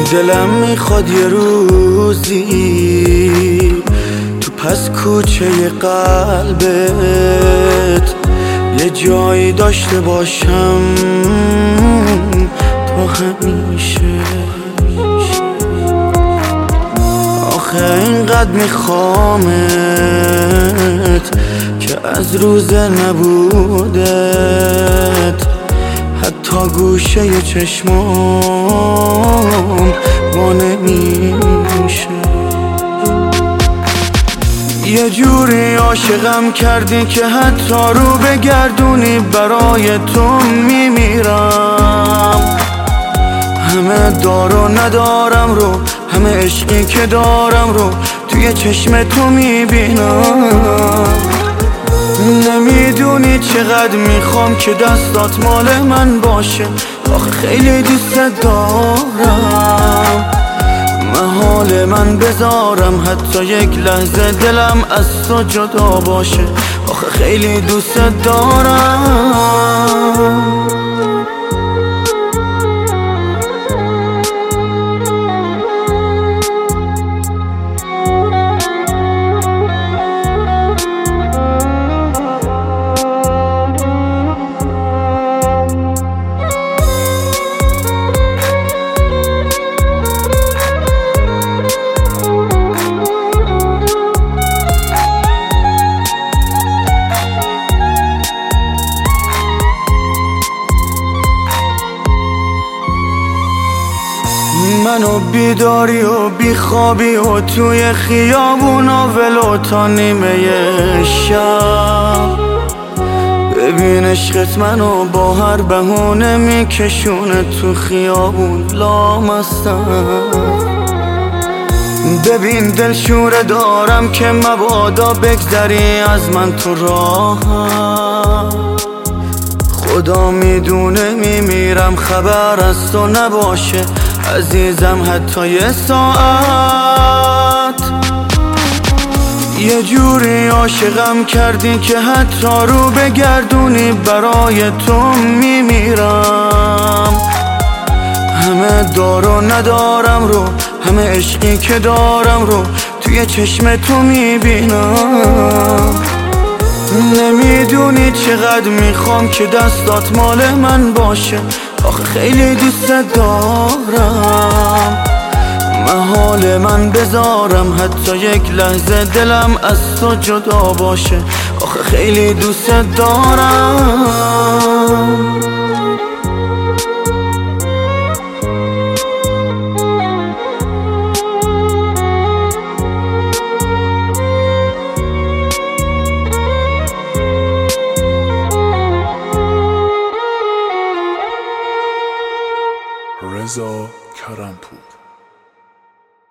دلم میخواد یه روزی تو پس کوچه قلبت یه جایی داشته باشم تا همیشه. آخه اینقدر میخوامت که از روز نبودت حتی گوشه چشمام وا نمیشه. یه جوری عاشقم کردی که حتی رو بگردونی برای تو میمیرم. همه دار و ندارم رو، همه عشقی که دارم رو توی چشم تو میبینم. نمیدونی چقدر میخوام که دستات مال من باشه، آخه خیلی دوست دارم. محال من بذارم حتی یک لحظه دلم از تو جدا باشه، آخه خیلی دوست دارم. منو بیداری و بیخوابی و توی خیابونا ولو تا نیمه شب. ببین عشقت منو با هر بهونه میکشونه تو خیابون لامستم. ببین دلشوره دارم که مبادا بگذری از من تو راهم. خدا میدونه میمیرم خبر از تو نباشه عزیزم حتی یه ساعت. یه جوری عاشقم کردی که حتی رو بگردونی برای تو میمیرم. همه دار و ندارم رو، همه عشقی که دارم رو توی چشم تو میبینم. نمیدونی چقدر میخوام که دستات مال من باشه، آخه خیلی دوست دارم. محال من بذارم حتی یک لحظه دلم از تو جدا باشه، آخه خیلی دوست دارم.